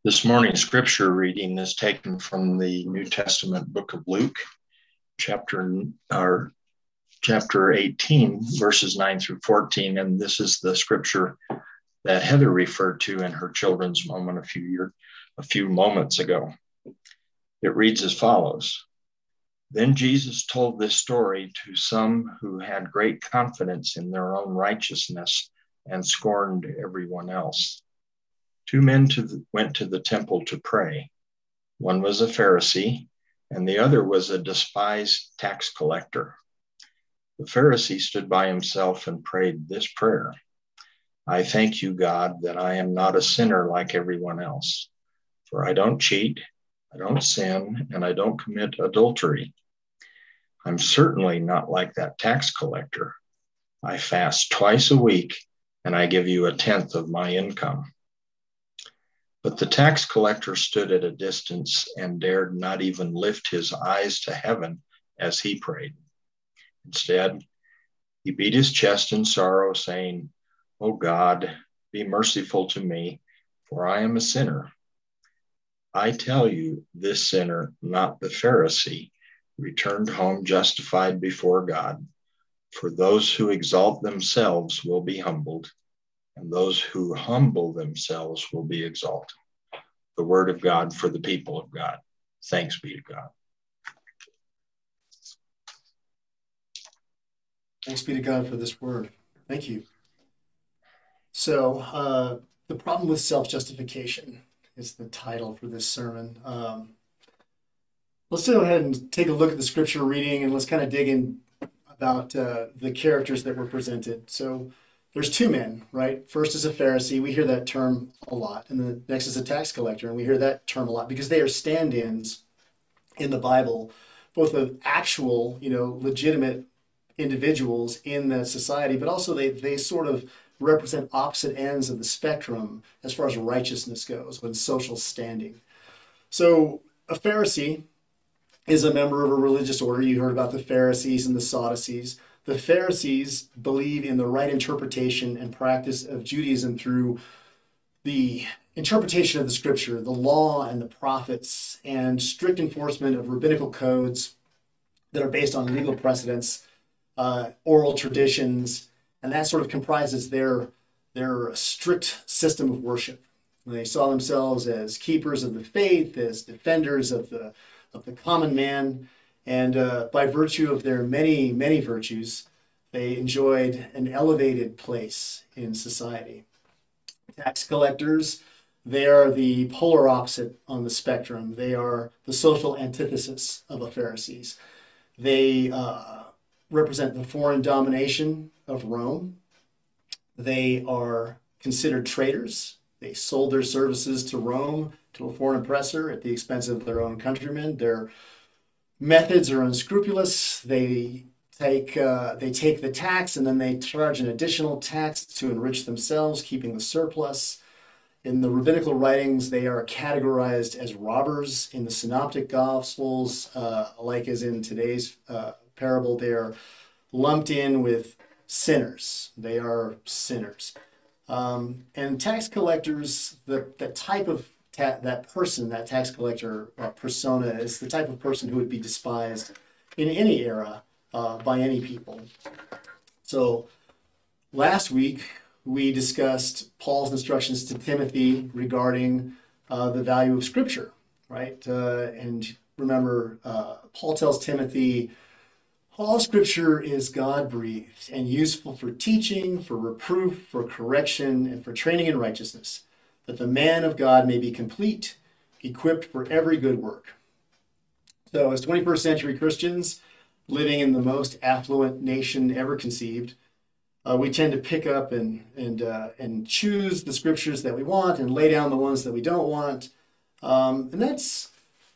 This morning's scripture reading is taken from the New Testament book of Luke, chapter 18, verses 9 through 14. And this is the scripture that Heather referred to in her children's moment a few moments ago. It reads as follows. Then Jesus told this story to some who had great confidence in their own righteousness and scorned everyone else. Two men went to the temple to pray. One was a Pharisee, and the other was a despised tax collector. The Pharisee stood by himself and prayed this prayer. I thank you, God, that I am not a sinner like everyone else, for I don't cheat, I don't sin, and I don't commit adultery. I'm certainly not like that tax collector. I fast twice a week, and I give you 1/10 of my income. But the tax collector stood at a distance and dared not even lift his eyes to heaven as he prayed. Instead, he beat his chest in sorrow, saying, "O God, be merciful to me, for I am a sinner." I tell you, this sinner, not the Pharisee, returned home justified before God. For those who exalt themselves will be humbled, and those who humble themselves will be exalted. The word of God for the people of God. Thanks be to God. Thanks be to God for this word. Thank you. So, the problem with self-justification is the title for this sermon. Let's go ahead and take a look at the scripture reading, and let's kind of dig in about the characters that were presented. So there's two men, right? First is a Pharisee. We hear that term a lot. And the next is a tax collector. And we hear that term a lot because they are stand-ins in the Bible, both of actual, legitimate individuals in the society, but also they sort of represent opposite ends of the spectrum as far as righteousness goes, when social standing. So a Pharisee is a member of a religious order. You heard about the Pharisees and the Sadducees. The Pharisees believe in the right interpretation and practice of Judaism through the interpretation of the scripture, the law and the prophets, and strict enforcement of rabbinical codes that are based on legal precedents, oral traditions, and that sort of comprises their strict system of worship. They saw themselves as keepers of the faith, as defenders of the common man, and by virtue of their many, many virtues, they enjoyed an elevated place in society. Tax collectors, they are the polar opposite on the spectrum. They are the social antithesis of the Pharisees. They represent the foreign domination of Rome. They are considered traitors. They sold their services to Rome, to a foreign oppressor, at the expense of their own countrymen. Their methods are unscrupulous. They take the tax and then they charge an additional tax to enrich themselves, keeping the surplus. In the rabbinical writings, they are categorized as robbers. In the Synoptic Gospels, like as in today's parable, they are lumped in with sinners. They are sinners. And tax collectors, that type of that person, that tax collector persona, is the type of person who would be despised in any era by any people. So last week we discussed Paul's instructions to Timothy regarding the value of Scripture, right? And remember, Paul tells Timothy, all Scripture is God-breathed and useful for teaching, for reproof, for correction, and for training in righteousness, that the man of God may be complete, equipped for every good work. So as 21st century Christians living in the most affluent nation ever conceived, we tend to pick up and choose the scriptures that we want and lay down the ones that we don't want. And that's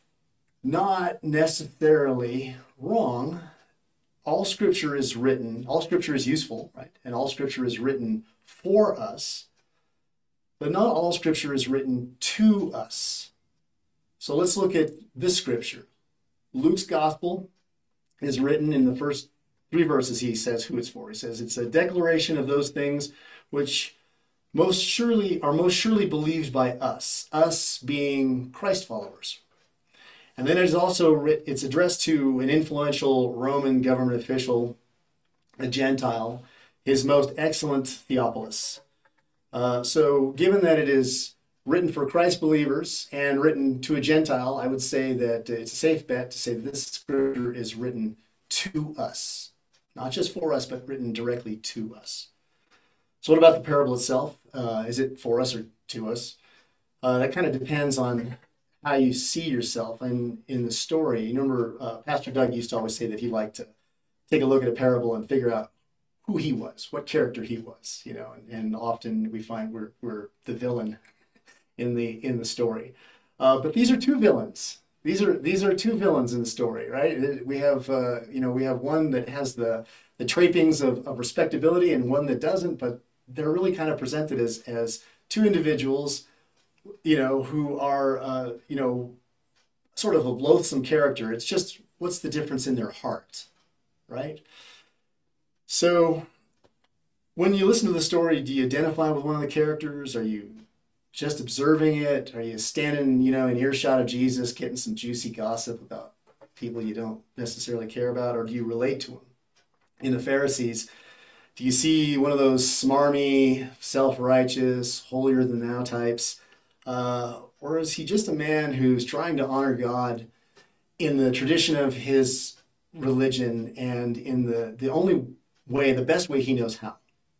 not necessarily wrong. All scripture is useful, right? And all scripture is written for us, but not all scripture is written to us. So let's look at this scripture. Luke's gospel is written in the first 3 verses. He says who it's for. He says it's a declaration of those things which most surely believed by us being Christ followers. And then it's addressed to an influential Roman government official, a Gentile, his most excellent Theophilus. So given that it is written for Christ believers and written to a Gentile, I would say that it's a safe bet to say that this scripture is written to us, not just for us, but written directly to us. So what about the parable itself? Is it for us or to us? That kind of depends on how you see yourself in the story. You remember Pastor Doug used to always say that he liked to take a look at a parable and figure out who he was, what character he was, and often we find we're the villain in the story. But these are two villains. These are two villains in the story, right? We have one that has the trappings of respectability and one that doesn't, but they're really kind of presented as two individuals, who are sort of a loathsome character. It's just what's the difference in their heart, right? So when you listen to the story, do you identify with one of the characters? Are you just observing it? Are you standing, in earshot of Jesus, getting some juicy gossip about people you don't necessarily care about? Or do you relate to them? In the Pharisees, do you see one of those smarmy, self-righteous, holier-than-thou types? Or is he just a man who's trying to honor God in the tradition of his religion and in the only way, the best way he knows how?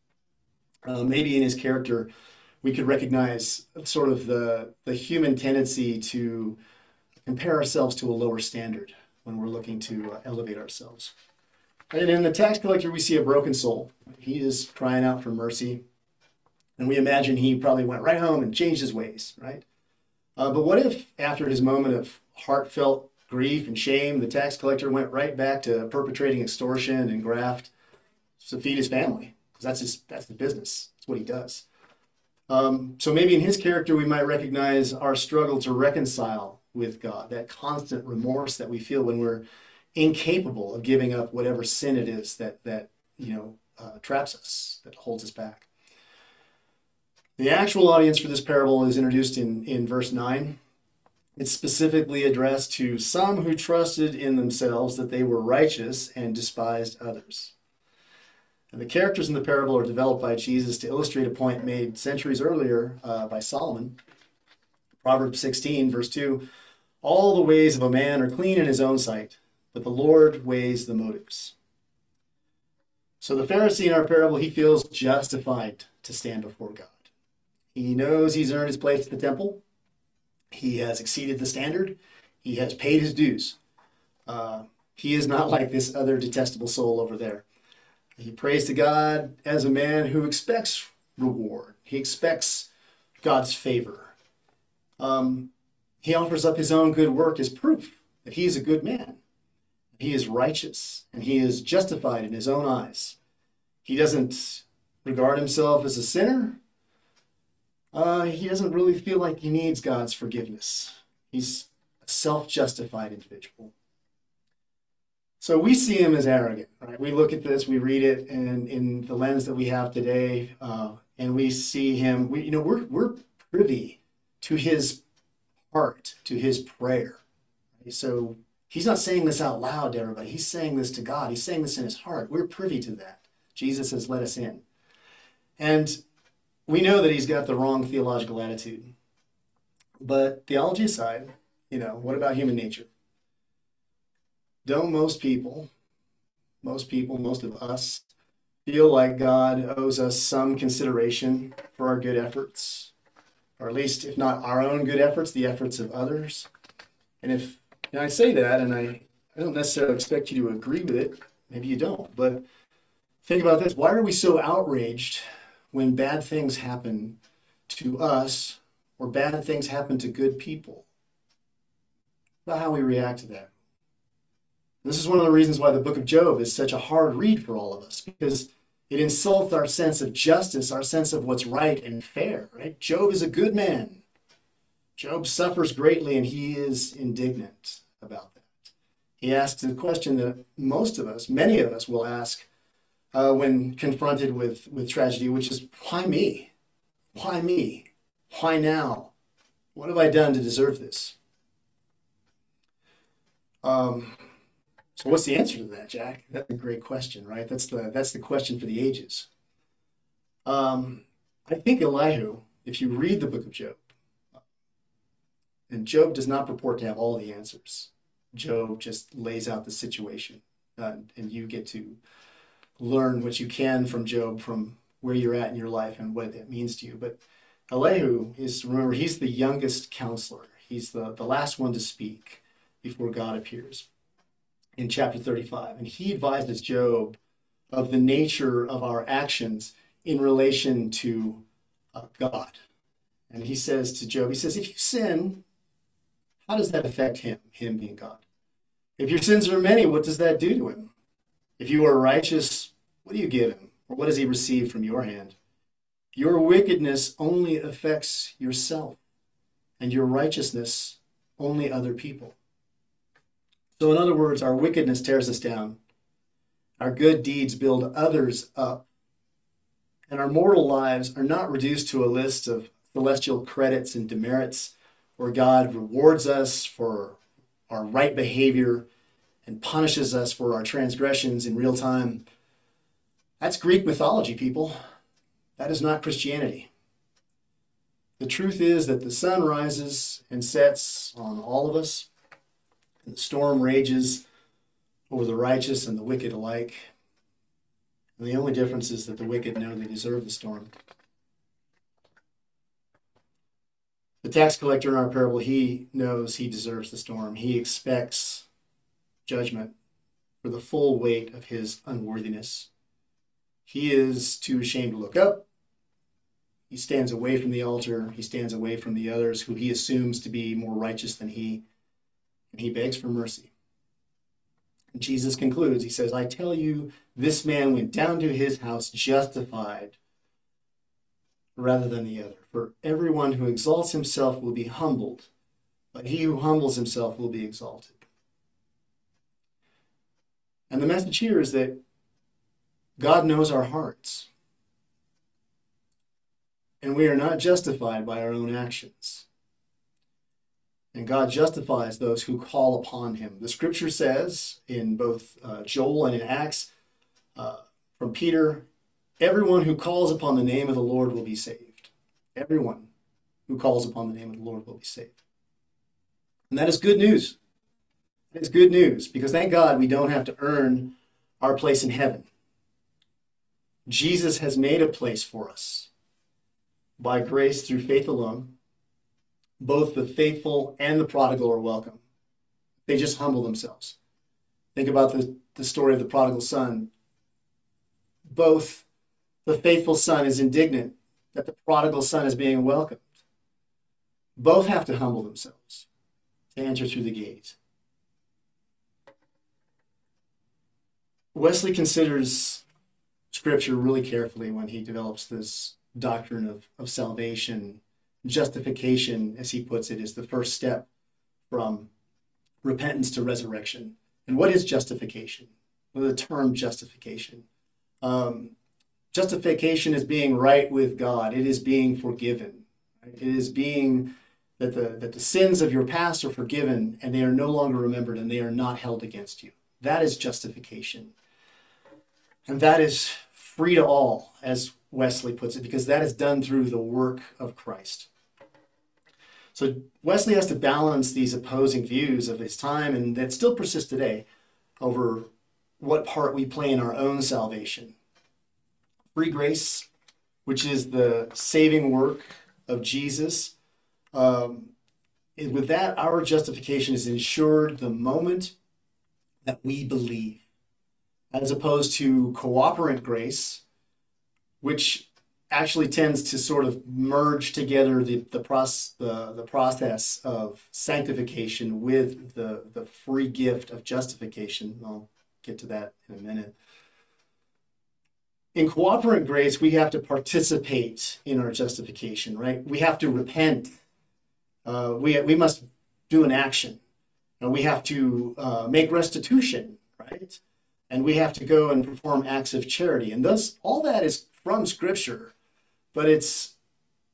Maybe in his character, we could recognize sort of the human tendency to compare ourselves to a lower standard when we're looking to elevate ourselves. And in the tax collector, we see a broken soul. He is crying out for mercy. And we imagine he probably went right home and changed his ways, right? But what if after his moment of heartfelt grief and shame, the tax collector went right back to perpetrating extortion and graft to feed his family? Because that's the business. That's what he does. So maybe in his character, we might recognize our struggle to reconcile with God, that constant remorse that we feel when we're incapable of giving up whatever sin it is that traps us, that holds us back. The actual audience for this parable is introduced in verse 9. It's specifically addressed to some who trusted in themselves that they were righteous and despised others. And the characters in the parable are developed by Jesus to illustrate a point made centuries earlier by Solomon. Proverbs 16, verse 2, all the ways of a man are clean in his own sight, but the Lord weighs the motives. So the Pharisee in our parable, he feels justified to stand before God. He knows he's earned his place at the temple. He has exceeded the standard. He has paid his dues. He is not like this other detestable soul over there. He prays to God as a man who expects reward. He expects God's favor. He offers up his own good work as proof that he is a good man. He is righteous and he is justified in his own eyes. He doesn't regard himself as a sinner. He doesn't really feel like he needs God's forgiveness. He's a self-justified individual. So we see him as arrogant, right? We look at this, we read it, and in the lens that we have today, and we see him. We're privy to his heart, to his prayer. Right? So he's not saying this out loud to everybody. He's saying this to God. He's saying this in his heart. We're privy to that. Jesus has let us in, and we know that he's got the wrong theological attitude. But theology aside, what about human nature? Don't most of us, feel like God owes us some consideration for our good efforts? Or at least, if not our own good efforts, the efforts of others? And if I say that, and I don't necessarily expect you to agree with it, maybe you don't, but think about this. Why are we so outraged when bad things happen to us or bad things happen to good people? About how we react to that. This is one of the reasons why the book of Job is such a hard read for all of us, because it insults our sense of justice, our sense of what's right and fair, right? Job is a good man. Job suffers greatly and he is indignant about that. He asks a question that many of us will ask when confronted with tragedy, which is, why me? Why me? Why now? What have I done to deserve this? So what's the answer to that, Jack? That's a great question, right? That's the question for the ages. I think Elihu, if you read the book of Job, and Job does not purport to have all the answers. Job just lays out the situation, and you get to learn what you can from Job, from where you're at in your life and what it means to you. But Elihu is, remember, he's the youngest counselor. He's the last one to speak before God appears in chapter 35. And he advises Job of the nature of our actions in relation to God. And he says to Job, he says, if you sin, how does that affect him being God? If your sins are many, what does that do to him? If you are righteous, what do you give him? Or what does he receive from your hand? Your wickedness only affects yourself, and your righteousness only other people. So in other words, our wickedness tears us down. Our good deeds build others up. And our mortal lives are not reduced to a list of celestial credits and demerits where God rewards us for our right behavior and punishes us for our transgressions in real time. That's Greek mythology, people. That is not Christianity. The truth is that the sun rises and sets on all of us, and the storm rages over the righteous and the wicked alike. And the only difference is that the wicked know they deserve the storm. The tax collector in our parable, he knows he deserves the storm. He expects judgment for the full weight of his unworthiness. He is too ashamed to look up. He stands away from the altar. He stands away from the others who he assumes to be more righteous than he, and he begs for mercy. And Jesus concludes, he says, I tell you, this man went down to his house justified rather than the other. For everyone who exalts himself will be humbled, but he who humbles himself will be exalted. And the message here is that God knows our hearts. And we are not justified by our own actions. And God justifies those who call upon him. The scripture says in both Joel and in Acts from Peter, everyone who calls upon the name of the Lord will be saved. Everyone who calls upon the name of the Lord will be saved. And that is good news. That is good news because thank God we don't have to earn our place in heaven. Jesus has made a place for us by grace through faith alone. Both the faithful and the prodigal are welcome. They just humble themselves. Think about the story of the prodigal son. Both the faithful son is indignant that the prodigal son is being welcomed. Both have to humble themselves to enter through the gate. Wesley considers Scripture really carefully when he develops this doctrine of salvation. Justification, as he puts it, is the first step from repentance to resurrection. And what is justification? Well, the term justification. Justification is being right with God. It is being forgiven. Right? It is being that the sins of your past are forgiven and they are no longer remembered and they are not held against you. That is justification. And that is free to all, as Wesley puts it, because that is done through the work of Christ. So Wesley has to balance these opposing views of his time, and that still persist today, over what part we play in our own salvation. Free grace, which is the saving work of Jesus. With that, our justification is ensured the moment that we believe, as opposed to cooperant grace, which actually tends to sort of merge together the process of sanctification with the free gift of justification. I'll get to that in a minute. In cooperant grace, we have to participate in our justification, right? We have to repent. We must do an action. We have to make restitution, right? And we have to go and perform acts of charity. And thus, all that is from Scripture, but it's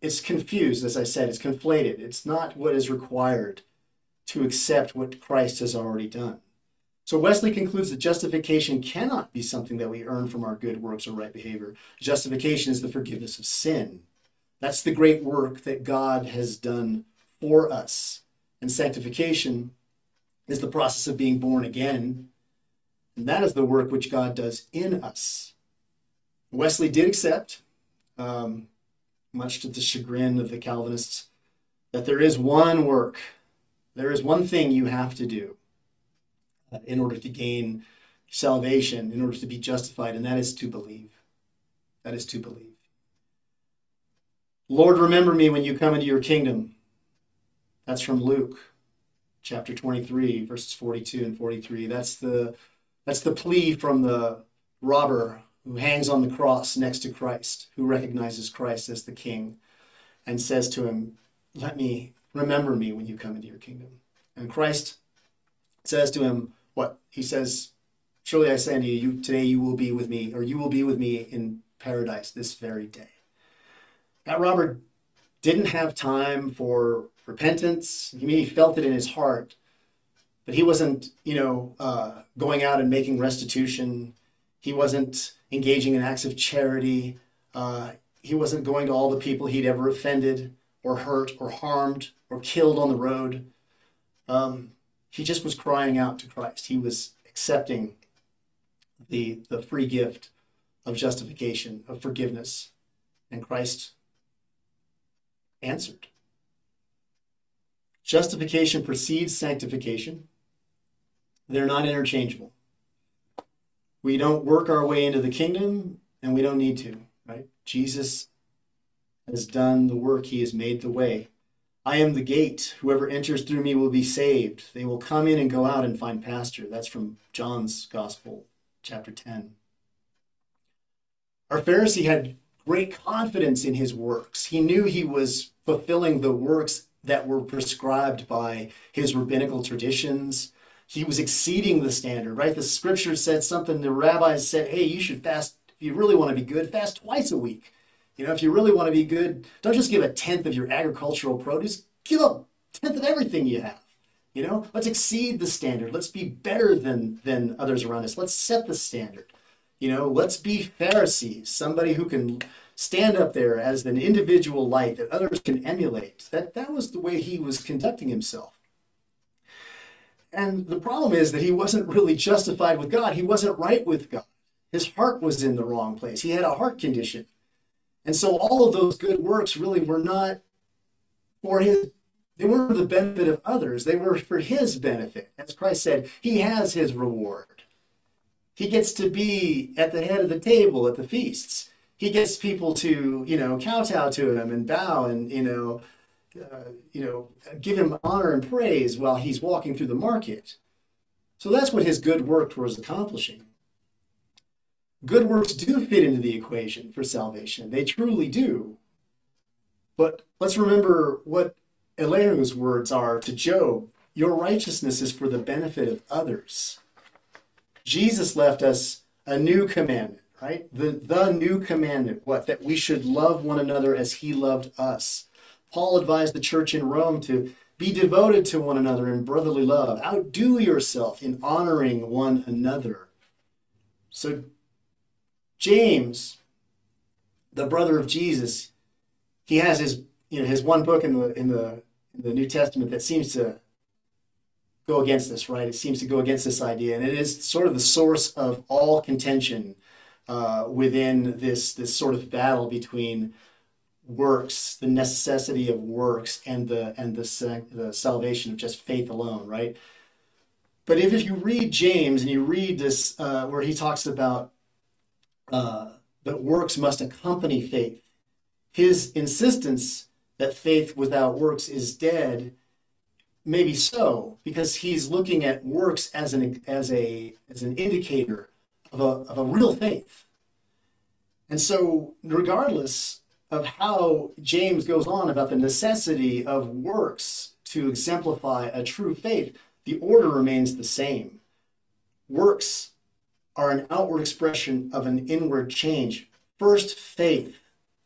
it's confused, as I said, it's conflated. It's not what is required to accept what Christ has already done. So Wesley concludes that justification cannot be something that we earn from our good works or right behavior. Justification is the forgiveness of sin. That's the great work that God has done for us. And sanctification is the process of being born again. And that is the work which God does in us. Wesley did accept, much to the chagrin of the Calvinists, that there is one work, there is one thing you have to do in order to gain salvation, in order to be justified, and that is to believe. That is to believe. Lord, remember me when you come into your kingdom. That's from Luke chapter 23, verses 42 and 43. That's the plea from the robber who hangs on the cross next to Christ, who recognizes Christ as the king and says to him, remember me when you come into your kingdom. And Christ says to him, what? He says, surely I say unto you, today you will be with me, or you will be with me in paradise this very day. That robber didn't have time for repentance. He felt it in his heart, but he wasn't, going out and making restitution. He wasn't engaging in acts of charity. He wasn't going to all the people he'd ever offended or hurt or harmed or killed on the road. He just was crying out to Christ. He was accepting the free gift of justification, of forgiveness, and Christ answered. Justification precedes sanctification. They're not interchangeable. We don't work our way into the kingdom, and we don't need to, right? Jesus has done the work. He has made the way. I am the gate. Whoever enters through me will be saved. They will come in and go out and find pasture. That's from John's Gospel, chapter 10. Our Pharisee had great confidence in his works. He knew he was fulfilling the works that were prescribed by his rabbinical traditions. He was exceeding the standard, right? The scripture said something, the rabbis said, hey, you should fast, if you really want to be good, fast twice a week. If you really want to be good, don't just give a tenth of your agricultural produce, give a tenth of everything you have. Let's exceed the standard. Let's be better than others around us. Let's set the standard. Let's be Pharisees, somebody who can stand up there as an individual light that others can emulate. That was the way he was conducting himself. And the problem is that he wasn't really justified with God. He wasn't right with God. His heart was in the wrong place. He had a heart condition. And so all of those good works really were not they weren't for the benefit of others. They were for his benefit. As Christ said, he has his reward. He gets to be at the head of the table at the feasts. He gets people to, kowtow to him and bow and, give him honor and praise while he's walking through the market. So that's what his good work was accomplishing. Good works do fit into the equation for salvation. They truly do. But let's remember what Elihu's words are to Job. Your righteousness is for the benefit of others. Jesus left us a new commandment, right? The new commandment, what? That we should love one another as he loved us. Paul advised the church in Rome to be devoted to one another in brotherly love. Outdo yourself in honoring one another. So James, the brother of Jesus, he has his one book in the New Testament that seems to go against this, right? It seems to go against this idea, and it is sort of the source of all contention within this sort of battle between works, the necessity of works, and the salvation of just faith alone, right? But if you read James and you read this where he talks about that works must accompany faith, his insistence that faith without works is dead, maybe so, because he's looking at works as an indicator of a real faith. And so regardless of how James goes on about the necessity of works to exemplify a true faith, the order remains the same. Works are an outward expression of an inward change. First faith,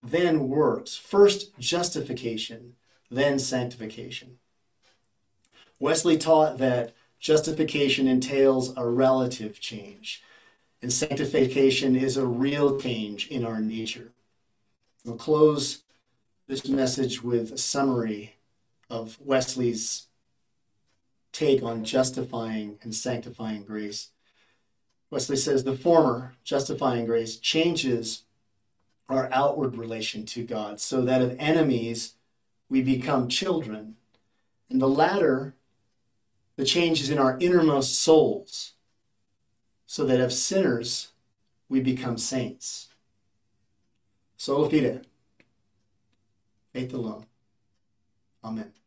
then works. First justification, then sanctification. Wesley taught that justification entails a relative change, and sanctification is a real change in our nature. We'll close this message with a summary of Wesley's take on justifying and sanctifying grace. Wesley says the former, justifying grace, changes our outward relation to God so that of enemies we become children. And the latter, the changes in our innermost souls so that of sinners we become saints. Sola fide, faith alone. Amen.